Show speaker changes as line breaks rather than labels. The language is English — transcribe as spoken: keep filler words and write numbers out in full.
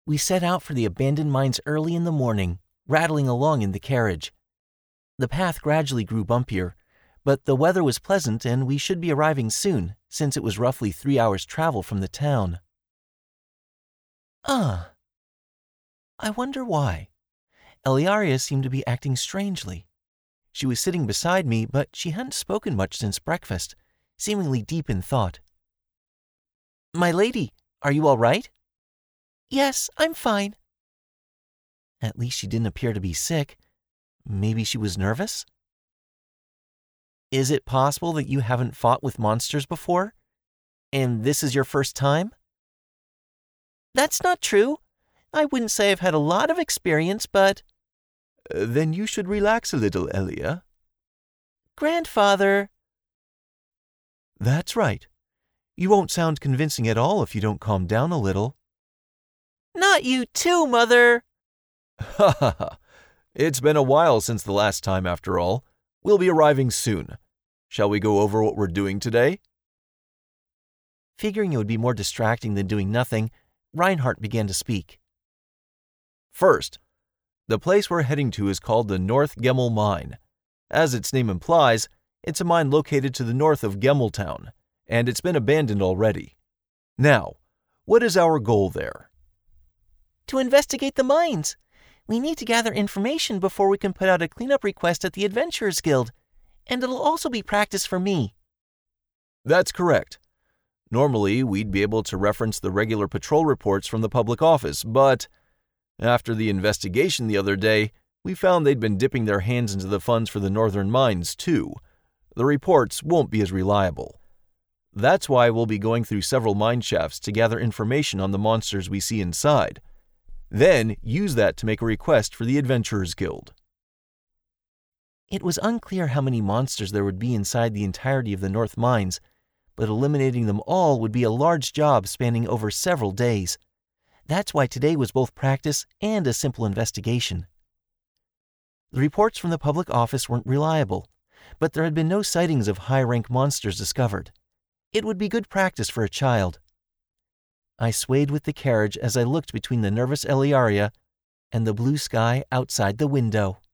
We set out for the abandoned mines early in the morning, rattling along in the carriage. The path gradually grew bumpier, but the weather was pleasant and we should be arriving soon, since it was roughly three hours' travel from the town. Ah. I wonder why. Eliaria seemed to be acting strangely. She was sitting beside me, but she hadn't spoken much since breakfast, seemingly deep in thought. My lady, are you all right? Yes, I'm fine. At least she didn't appear to be sick. Maybe she was nervous? Is it possible that you haven't fought with monsters before? And this is your first time? That's not true. I wouldn't say I've had a lot of experience, but...
Uh, then you should relax a little, Elia.
Grandfather.
That's right. You won't sound convincing at all if you don't calm down a little.
Not you too, Mother.
Ha ha ha. It's been a while since the last time, after all. We'll be arriving soon. Shall we go over what we're doing today?
Figuring it would be more distracting than doing nothing, Reinhardt began to speak.
First, the place we're heading to is called the North Gemmel Mine. As its name implies, it's a mine located to the north of Gemmeltown, and it's been abandoned already. Now, what is our goal there?
To investigate the mines. We need to gather information before we can put out a cleanup request at the Adventurers Guild, and it'll also be practice for me.
That's correct. Normally, we'd be able to reference the regular patrol reports from the public office, but after the investigation the other day, we found they'd been dipping their hands into the funds for the northern mines, too. The reports won't be as reliable. That's why we'll be going through several mine shafts to gather information on the monsters we see inside. Then use that to make a request for the Adventurers Guild.
It was unclear how many monsters there would be inside the entirety of the North Mines, but eliminating them all would be a large job spanning over several days. That's why today was both practice and a simple investigation. The reports from the public office weren't reliable, but there had been no sightings of high-rank monsters discovered. It would be good practice for a child. I swayed with the carriage as I looked between the nervous Eliaria and the blue sky outside the window.